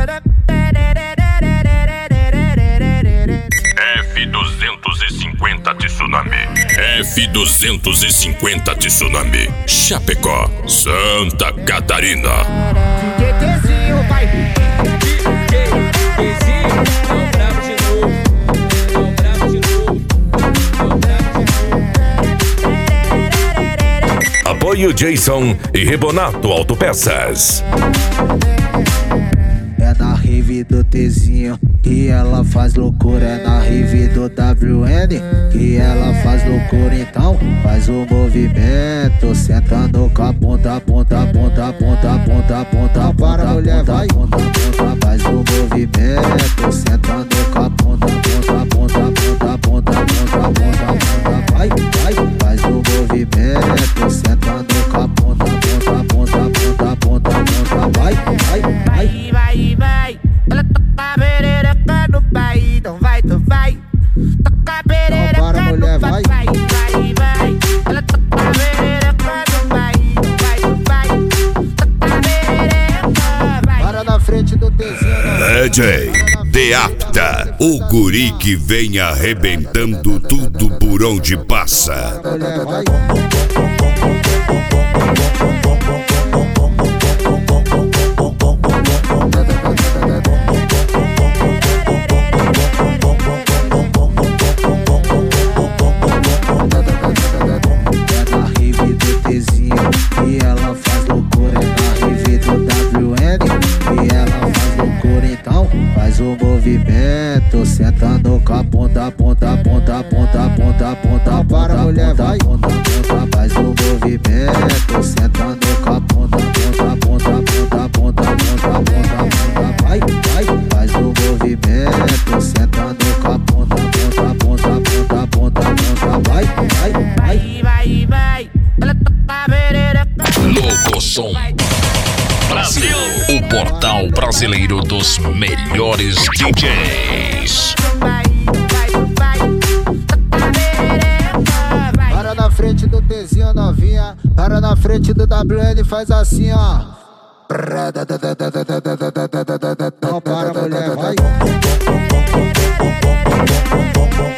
F250 Tsunami. F250 Tsunami. Chapecó, Santa Catarina. DJzinho vai. DJzinho, não grava de novo. Não grava de novo. Não grava de novo. Apoio Jason e Rebonato Autopeças. É na rave do Tzinho que ela faz loucura. É na rave do WN que ela faz loucura. Então faz o movimento, sentando com a ponta, ponta, ponta, ponta, ponta, ponta. Para mulher, vai. Ponta, ponta, faz o movimento, sentando com a ponta, ponta, ponta, ponta, ponta, ponta, ponta, ponta. Vai, vai, faz o movimento, sentando com a ponta, ponta, ponta, ponta, ponta, ponta. Vai, vai, vai. Vai, ela toca a perereca no pai, então vai, tu vai. Toca a perereca no pai, vai, ela toca a perereca no pai, vai, tu vai. Toca a perereca, vai. Para na frente do Tzinho. DJ Deapta, o guri que vem arrebentando tudo por onde passa. Mulher, vai. Sentando com a ponta, ponta, ponta, ponta, ponta, ponta. Para mulher, vai. Ponta, ponta, faz o movimento. Sentando com a ponta, ponta, ponta, ponta, ponta, ponta, ponta, ponta. Vai, vai, faz o movimento. Sentando com a ponta, ponta, ponta, ponta, ponta, ponta. Vai, vai, vai. Ela toca a perereca. Locosom Brasil, o portal brasileiro dos melhores DJs. Para na frente do Tzinho, novinha. Para na frente do WN, faz assim, ó. Não para, mulher, vai.